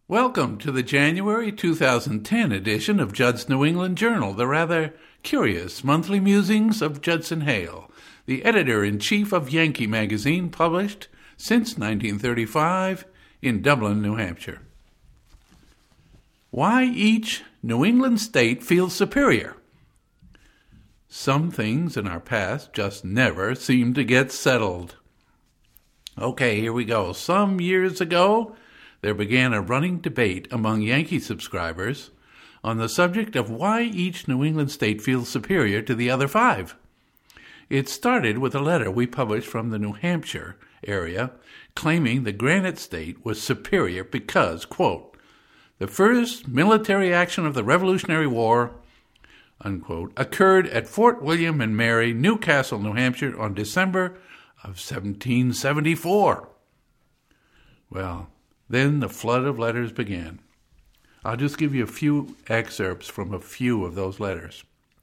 Welcome to the January 2010 edition of Judd's New England Journal, the rather curious monthly musings of Judson Hale, the editor-in-chief of Yankee magazine, published since 1935 in Dublin, New Hampshire. Why each New England state feels superior. Some things in our past just never seem to get settled. Okay, here we go. Some years ago, there began a running debate among Yankee subscribers on the subject of why each New England state feels superior to the other five. It started with a letter we published from the New Hampshire area claiming the Granite State was superior because, quote, the first military action of the Revolutionary War, unquote, occurred at Fort William and Mary, Newcastle, New Hampshire on December of 1774. Well, then the flood of letters began. I'll just give you a few excerpts from a few of those letters.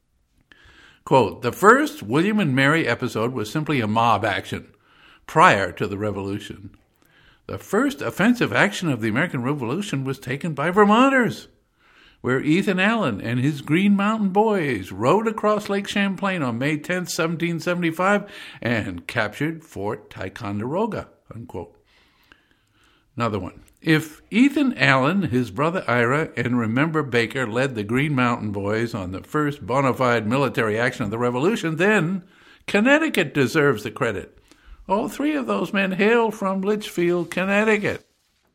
Quote, the first William and Mary episode was simply a mob action prior to the Revolution. The first offensive action of the American Revolution was taken by Vermonters, where Ethan Allen and his Green Mountain Boys rode across Lake Champlain on May 10, 1775, and captured Fort Ticonderoga, unquote. Another one. If Ethan Allen, his brother Ira, and Remember Baker led the Green Mountain Boys on the first bona fide military action of the Revolution, then Connecticut deserves the credit. All three of those men hail from Litchfield, Connecticut.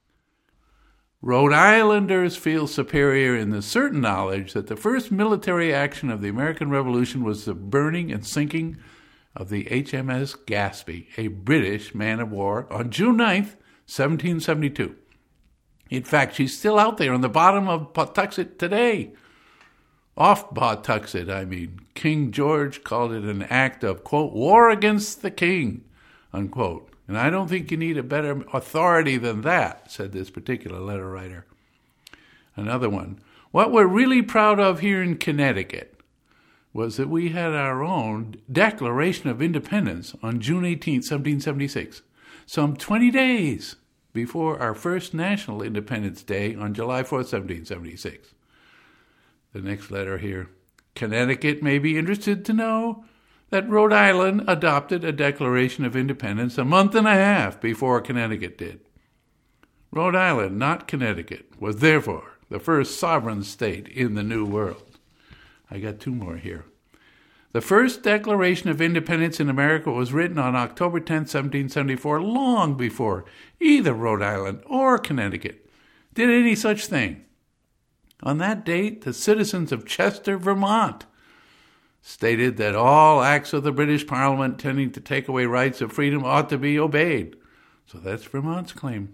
Rhode Islanders feel superior in the certain knowledge that the first military action of the American Revolution was the burning and sinking of the HMS Gaspee, a British man-of-war, on June 9th, 1772. In fact, she's still out there on the bottom of Pawtuxet today. Off Pawtuxet, I mean. King George called it an act of, quote, war against the king, unquote. And I don't think you need a better authority than that, said this particular letter writer. Another one. What we're really proud of here in Connecticut was that we had our own Declaration of Independence on June 18, 1776, some 20 days before our first National Independence Day on July 4, 1776. The next letter here. Connecticut may be interested to know that Rhode Island adopted a Declaration of Independence a month and a half before Connecticut did. Rhode Island, not Connecticut, was therefore the first sovereign state in the New World. I got two more here. The first Declaration of Independence in America was written on October 10, 1774, long before either Rhode Island or Connecticut did any such thing. On that date, the citizens of Chester, Vermont, stated that all acts of the British Parliament tending to take away rights of freedom ought to be obeyed. So that's Vermont's claim.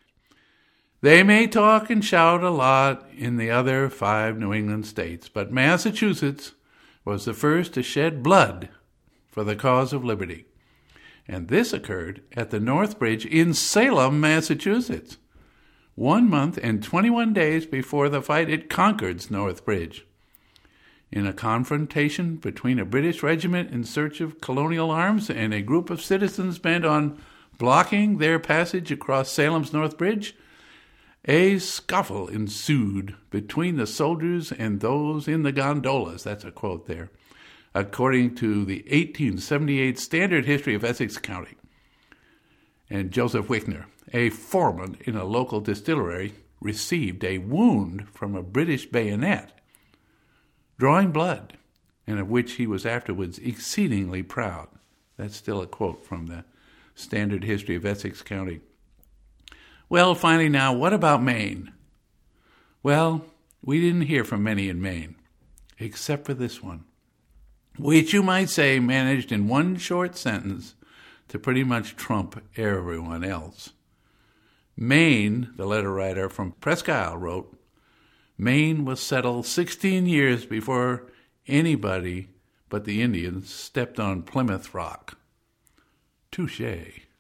They may talk and shout a lot in the other five New England states, but Massachusetts was the first to shed blood for the cause of liberty. And this occurred at the North Bridge in Salem, Massachusetts, 1 month and 21 days before the fight at Concord's North Bridge. In a confrontation between a British regiment in search of colonial arms and a group of citizens bent on blocking their passage across Salem's North Bridge, a scuffle ensued between the soldiers and those in the gondolas. That's a quote there. According to the 1878 Standard History of Essex County. And Joseph Wickner, a foreman in a local distillery, received a wound from a British bayonet, drawing blood, and of which he was afterwards exceedingly proud. That's still a quote from the Standard History of Essex County. Well, finally now, what about Maine? Well, we didn't hear from many in Maine, except for this one, which you might say managed in one short sentence to pretty much trump everyone else. Maine, the letter writer from Presque Isle wrote, Maine was settled 16 years before anybody but the Indians stepped on Plymouth Rock. Touché.